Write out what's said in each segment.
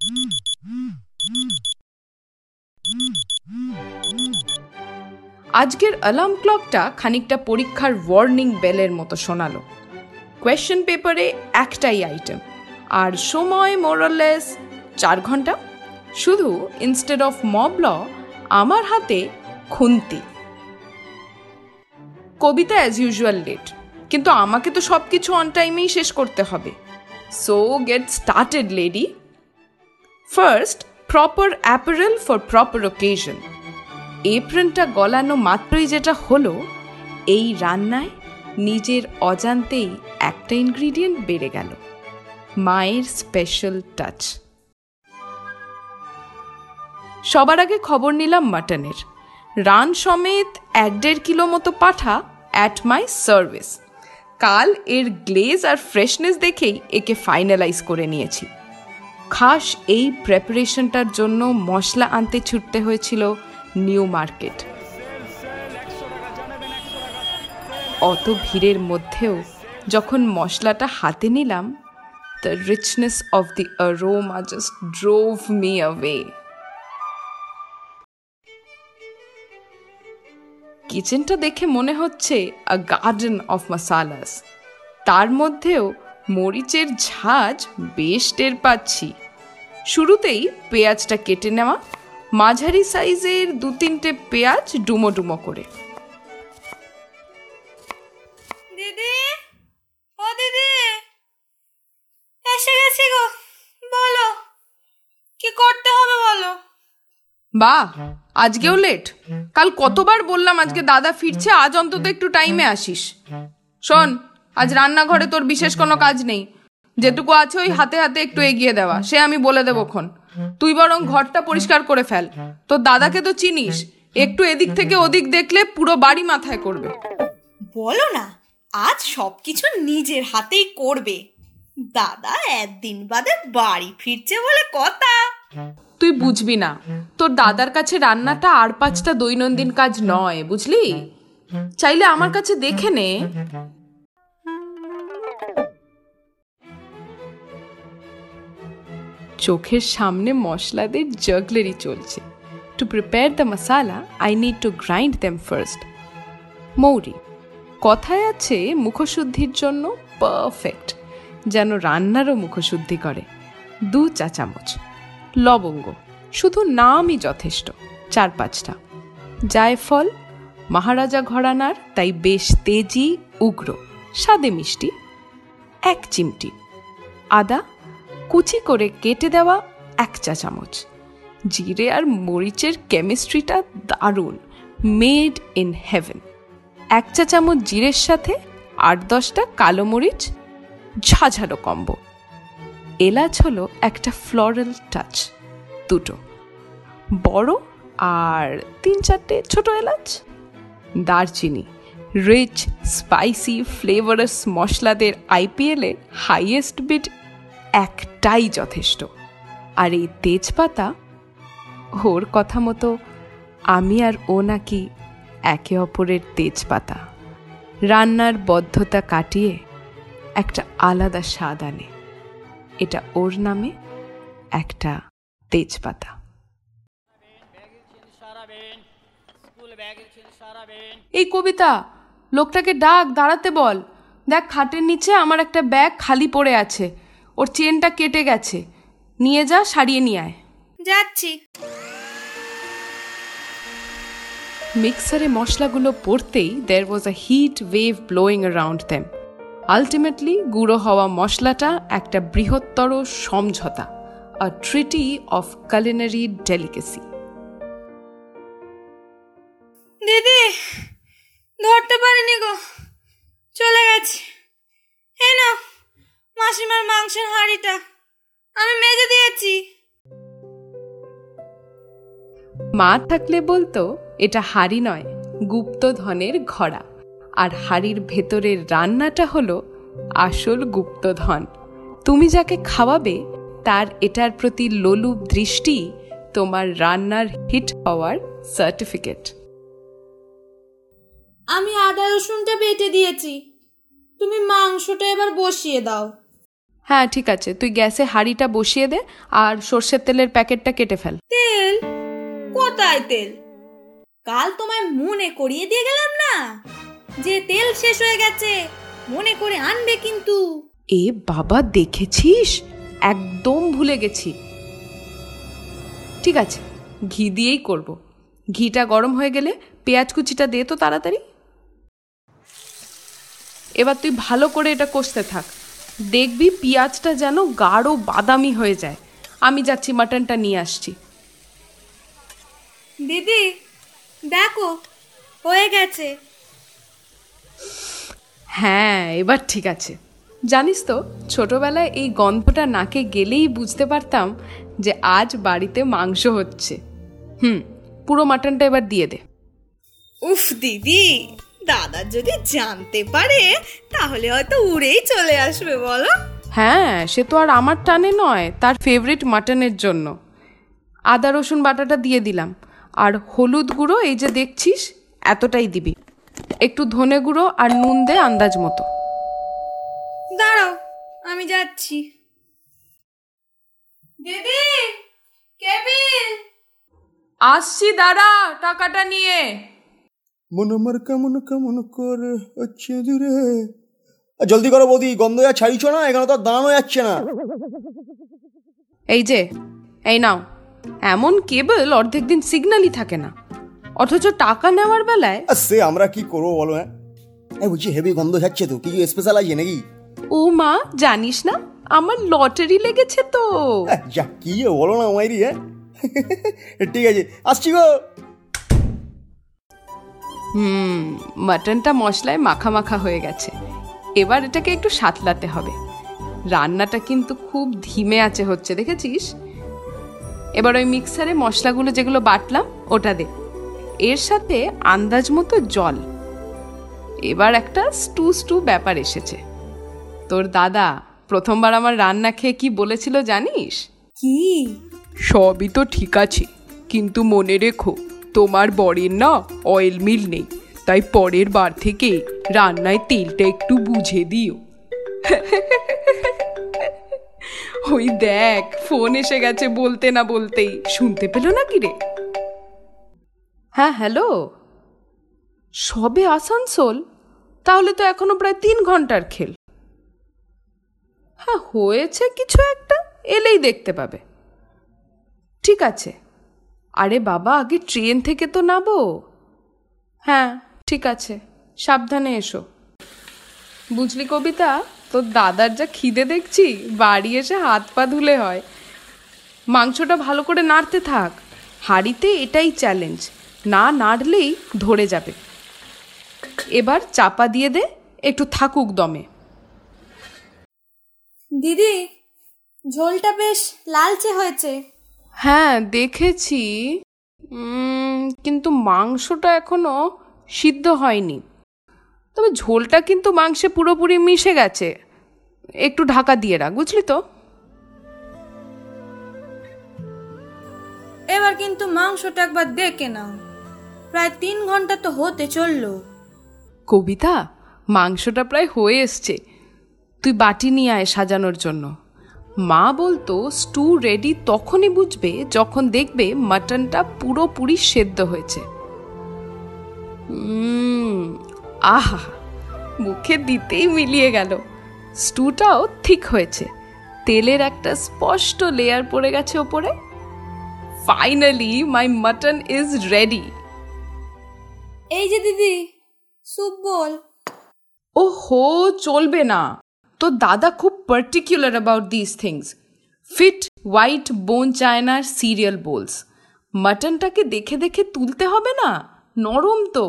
আজকের অ্যালার্ম ক্লকটা খানিকটা পরীক্ষার ওয়ার্নিং বেলের মতো শোনালো। কোয়েশ্চেন পেপারে একটাই আইটেম, আর সময় মোরালেস 4 ঘন্টা। শুধু ইনস্টেড অফ মব ল আমার হাতে খুন্তি। কবিতা অ্যাজ ইউজুয়াল লেট, কিন্তু আমাকে তো সব কিছু অন টাইমেই শেষ করতে হবে। So get started lady. First, proper apparel for proper occasion. এপ্রনটা গলানো মাত্রই যেটা হলো, এই রান্নায় নিজের অজান্তেই একটা ইনগ্রিডিয়েন্ট বেড়ে গেল, মায়ের স্পেশাল টাচ। সবার আগে খবর নিলাম মাটনের। রান সমেত 1-1.5 কিলো মতো পাঠা অ্যাট মাই সার্ভিস। কাল এর গ্লেজ আর ফ্রেশনেস দেখেই একে ফাইনালাইজ করে নিয়েছি। খাস এই প্রেপারেশনটার জন্য মশলা আনতে ছুটতে হয়েছিল নিউ মার্কেট। অত ভিড়ের মধ্যেও যখন মশলাটা হাতে নিলাম, the richness of the aroma just drove me away. কিচেনটা দেখে মনে হচ্ছে a garden of masalas. তার মধ্যেও মরিচের ঝাঁজ বেশ টের পাচ্ছি। শুরুতেই পেঁয়াজটা কেটে নেওয়া, মাঝারি সাইজের 2-3টে পেঁয়াজ ডুমো ডুমো করে। দিদি, ও দিদি, এসে গেছি গো, বলো কি করতে হবে বলো। বাহ, আজকেও লেট? কাল কতবার বললাম আজকে দাদা ফিরছে, আজ অন্তত একটু টাইমে আসিস। শোন, আজ রান্নাঘরে তোর বিশেষ কোনো কাজ নেই, যেটুকু আছে ওই হাতে হাতে একটু এগিয়ে দেওয়া, সে আমি বলে দেবক্ষণ। তুই বরং ঘরটা পরিষ্কার করে ফেল, তোর দাদাকে তো চিনিস, একটু এদিক থেকে ওদিক দেখলে পুরো বাড়ি মাথায় করবে। বলো না, আজ সবকিছু নিজের হাতেই করবে। দাদা একদিন বাদে বাড়ি ফিরছে বলে কথা। তুই বুঝবি না, তোর দাদার কাছে রান্নাটা আর 5টা দৈনন্দিন কাজ নয়, বুঝলি? চাইলে আমার কাছে দেখে নে। চোখের সামনে মশলাদের জাগলারি চলছে। To prepare the masala I need to grind them first. মৌরি, কথায় আছে মুখশুদ্ধির জন্য পারফেক্ট, যেন রান্নারও মুখশুদ্ধি করে। 2 চা চামচ। লবঙ্গ, শুধু নামই যথেষ্ট, 4-5টা। জায়ফল, মহারাজা ঘরানার, তাই বেশ তেজি উগ্র, স্বাদে মিষ্টি, 1 চিমটি। আদা কুচি করে কেটে দেওয়া 1 চা চামচ। জিরে আর মরিচের কেমিস্ট্রিটা দারুণ, মেড ইন হেভেন। 1 চা চামচ জিরের সাথে 8-10টা কালো মরিচ, ঝাঝালো কম্বো। এলাচ হলো একটা ফ্লোরাল টাচ, 2টো বড় আর 3-4টে ছোট এলাচ। দারচিনি, রিচ স্পাইসি ফ্লেভারাস মশলাদের আইপিএলে হাইয়েস্ট বিট একটাই যথেষ্ট। আর এই তেজপাতা, ওর কথা মতো আমি আর ও নাকি একে অপরের তেজপাতা। রান্নার বদ্ধতা কাটিয়ে একটা আলাদা স্বাদ আনে। এটা ওর নামে একটা তেজপাতা। এই কবিতা, লোকটাকে ডাক, দাঁড়াতে বল। দেখ, খাটের নিচে আমার একটা ব্যাগ খালি পড়ে আছে, ওর চেনটা কেটে গেছে, নিয়ে যা, সারিয়ে নিয়ে আয়। যাচ্ছি। মিক্সারে মশলাগুলো পড়তেই there was a heat wave blowing around them. Ultimately গুঁড়ো হওয়া মশলাটা একটা বৃহত্তর সমঝোতা, a treaty of culinary delicacy. দিদি, ধরতে পারিনি গো, চলে গেছে। এই নাও মাসিমার মাংসের হাঁড়িটা, আমি মেজে দিয়েছি। মা থাকলে বলতো এটা হাঁড়ি নয়, গুপ্তধনের ঘড়া, আর হাঁড়ির ভেতরের রান্নাটা হলো আসল গুপ্তধন। তুমি যাকে খাওয়াবে তার এটার প্রতি লোলুপ দৃষ্টি তোমার রান্নার হিট হওয়ার সার্টিফিকেট। আমি আদা রসুনটা বেটে দিয়েছি, তুমি মাংসটা এবার বসিয়ে দাও। হ্যাঁ ঠিক আছে, তুই গ্যাসে হাঁড়িটা বসিয়ে দে আর সর্ষের তেলের প্যাকেটটা কেটে ফেল। তেল? কোথায় তেল? কাল তোমায় মনে করিয়ে দিয়ে গেলাম না যে তেল শেষ হয়ে গেছে, মনে করে আনবে কিন্তু। এ বাবা, দেখেছিস, একদম ভুলে গেছি। ঠিক আছে, ঘি দিয়েই করব। ঘিটা গরম হয়ে গেলে পেঁয়াজ কুচিটা দে তো তাড়াতাড়ি। এবার তুই ভালো করে এটা কষতে থাক, দেখবি পেঁয়াজটা যেন গাঢ় বাদামি হয়ে যায়। আমি যাচ্ছি, মাটনটা নিয়ে আসছি। দিদি দেখো, হয়ে গেছে। হ্যাঁ, এবার ঠিক আছে। জানিস তো, ছোটবেলায় এই গন্ধটা নাকে গেলেই বুঝতে পারতাম যে আজ বাড়িতে মাংস হচ্ছে। পুরো মাটনটা এবার দিয়ে দে। উফ দিদি, দাদা যদি জানতে পারে তাহলে হয়তো উড়েই চলে আসবে, বলো। হ্যাঁ, সে তো আর আমার টানে নয়, তার ফেভারিট মাটনের জন্য। আদা রসুন বাটাটা দিয়ে দিলাম, আর হলুদ গুঁড়ো এই যে দেখছিস এতটাই দিবি। একটু ধনে গুঁড়ো আর নুন দে আন্দাজ মতো। দাঁড়াও, আমি যাচ্ছি। দিদি, কেবিল। আসছি, দাঁড়া, টাকাটা নিয়ে। মন আমার কেমন কেমন করে হচ্ছে দূরে। জলদি করো বৌদি, গন্ধ যা ছাড়িছ না, এখানে তো আর দাঁড়ানো যাচ্ছে না। এই যে, এই নাও। এমন কেবল অর্ধেক দিন সিগন্যালই থাকে না, অথচ টাকা নেওয়ার বেলায়। সে আমরা কি করবো বলো। বলছি হেভি গন্ধ ছাড়ছে তো, কিছু স্পেশাল আছে নাকি? ও মা, জানিস না আমার লটারি লেগেছে তো। যা কি বলো না মাইরি। ঠিক আছে, আসছি গো। মাটনটা মশলায় মাখা মাখা হয়ে গেছে, এবার এটাকে একটু সাতলাতে হবে। রান্নাটা কিন্তু খুব ধিমে আঁচে হচ্ছে, দেখেছিস? এবার ওই মিক্সারে মশলাগুলো যেগুলো বাটলাম ওটা দে, এর সাথে আন্দাজ মতো জল। এবার একটা স্টু স্টু ব্যাপার এসেছে। তোর দাদা প্রথমবার আমার রান্না খেয়ে কি বলেছিল জানিস? কি? সবই তো ঠিক আছে, কিন্তু মনে রেখো তোমার বরের না অয়েল মিল নেই, তাই পরের বার থেকে রান্নায় তেলটা একটু বুঝে দিও। ওই দেখ, ফোন এসে গেছে বলতে না বলতেই। শুনতে পেল না কি রে? হ্যাঁ হ্যালো, সবে আসানসোল? তাহলে তো এখনো প্রায় 3 ঘন্টার খেল। হ্যাঁ, হয়েছে কিছু একটা, এলেই দেখতে পাবে। ঠিক আছে। আরে বাবা, আগে ট্রেন থেকে তো নামো। হ্যাঁ ঠিক আছে, সাবধানে এসো। বুঝলি কবিতা, তোর দাদার যা খিদে দেখছি, বাড়ি এসে হাত পা ধুলে হয়। মাংসটা ভালো করে নাড়তে থাক, হাঁড়িতে এটাই চ্যালেঞ্জ, না নাড়লেই ধরে যাবে। এবার চাপা দিয়ে দে, একটু থাকুক দমে। দিদি, ঝোলটা বেশ লালচে হয়েছে। হ্যাঁ দেখেছি, কিন্তু মাংসটা এখনো সিদ্ধ হয়নি। তবে ঝোলটা কিন্তু মাংসে পুরোপুরি মিশে গেছে। একটু ঢাকা দিয়ে রাখ, বুঝলি তো? এবার কিন্তু মাংসটা একবার দেখে নাও, প্রায় 3 ঘন্টা তো হতে চললো। কবিতা, মাংসটা প্রায় হয়ে এসছে, তুই বাটি নিয়ে আয় সাজানোর জন্য। মা বলতো স্টু রেডি তখনই বুঝবে যখন দেখবে মাটনটা পুরোপুরি সেদ্ধ হয়েছে। আহা, মুখে দিতেই মিলিয়ে গেল। স্টুটাও ঠিক হয়েছে, তেলের একটা স্পষ্ট লেয়ার পড়ে গেছে ওপরে। Finally my mutton is ready. এই যে দিদি, স্যুপ বল। ওহো, চলবে না, তোর দাদা খুব particular about this things. Fit white bone চায়নার সিরিয়াল বোলস। মাটনটাকে দেখে দেখে তুলতে হবে না, নরম তো।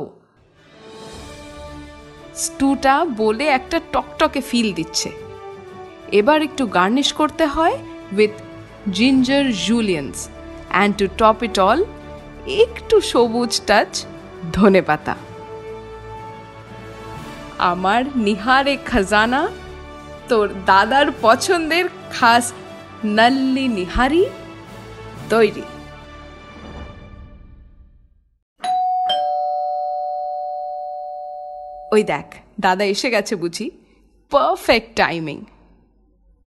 স্টুটা বলে একটা টকটকে ফিল দিচ্ছে। এবার একটু গার্নিশ করতে হয় with ginger juliennes, and to top it all একটু সবুজ টাচ ধনেপাতা। আমার নিহারে খাজানা, তোর দাদার পছন্দের খাস নল্লি নিহারি তৈরি। ওই দেখ, দাদা এসে গেছে বুঝি। Perfect timing.